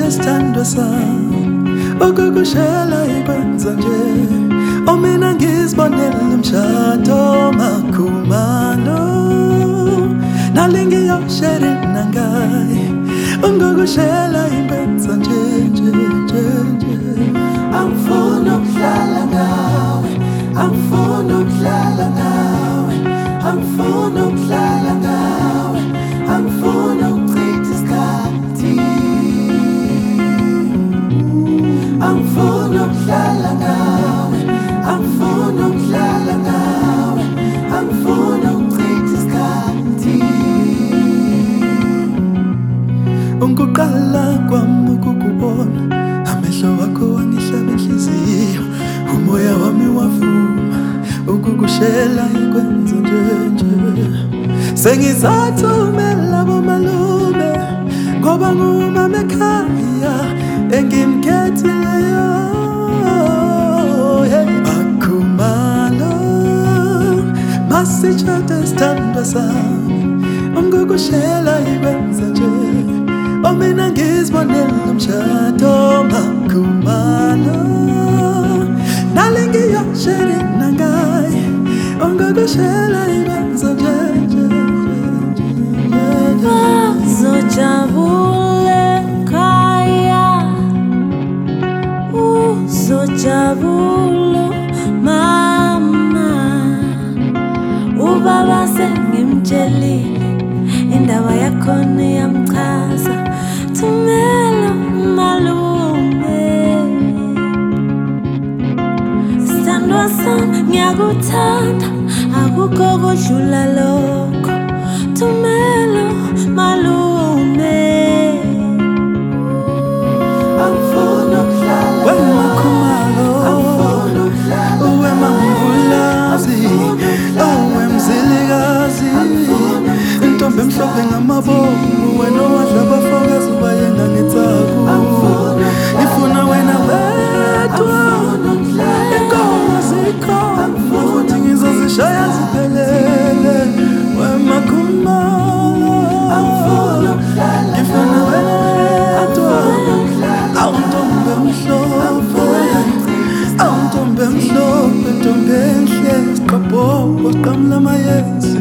sithandwa sami ukukushela ikwenza nje omina ngizibonela umshado makhumalo nalingiyosheri nangaye ungokushela ikwenza nje angifuna ukuhlala nawe angifuna ukuhlala nawe angifuna ukuhlala nawe angifuna ukuchitha isikhathi angifuna ukuhlala nawe angifuna ukuhlala nawe angifuna ukuchitha isikhathi unguqala kwami ukukubona amehlo wakho wangihlaba inhliziyo umoya wami wavuma ukukushela ikwenza nje sengizathumela bomalume ngoba ngumama ekhaya engimkhethileyo makhumalo masitshade sithandwa sami ungokushela ikwenza nje omina ngizibonela umshado makhumalo nalingiyosheri nangaye ungokushela ikwenza nje uzojabule khaya uzojabula mama ubaba sengimtshelile indaba yakhona iyamchaza thumela umalume sithandwa sami ngiyakuthanda akukho kodlula lokho thumela malume angifuna ukuhlala wemakhumalo wemangulazi wemzilikazi intombi emhlophe ngamabomu wena owadla abafakazi ubayenga ngethaku ngifuna wena wedwa inkomo zikhona futhi ngizozishaya ziphelele wemakhumalo ngifuna wena wedwa awuntombi emhlophe awuntombi emhlophe ntombi enhle siqabhobo siqamula amayezi